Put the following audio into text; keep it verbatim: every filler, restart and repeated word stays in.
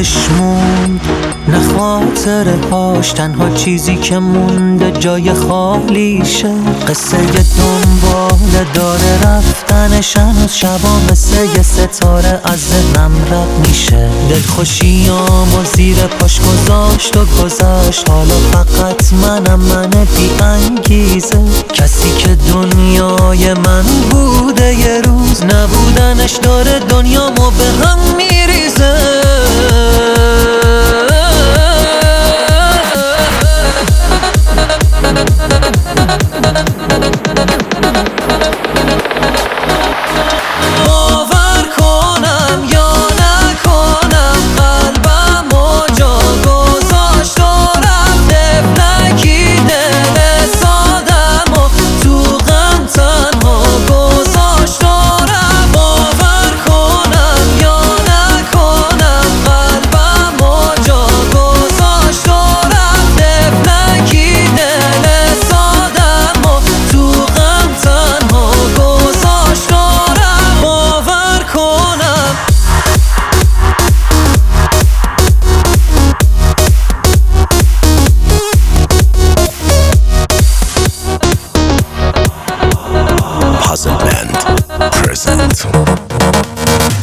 یادش موند نه خاطره هاش، تنها چیزی که مونده جای خالیشه. قصه دنباله داره رفتنش، هنوز شبا مثل یه ستاره از ذهنم رد میشه. دلخوشیامو زیر پاش گذاشت و گذشت، حالا فقط منم من بی انگیزه. کسی که دنیای من بوده یه روز، نبودنش داره دنیامو به هم میریزه. باور کنم یا نکنم قلبمو جا گذاشت و رفت، دفنکی دل سادمو تو غم تنها گذاشت و رفت. باور کنم یا نکنم قلبمو جا گذاشت و رفت، دفنکی دل سادمو تو غم تنها گذاشت و رفت. باور کنم Puzzle Band present.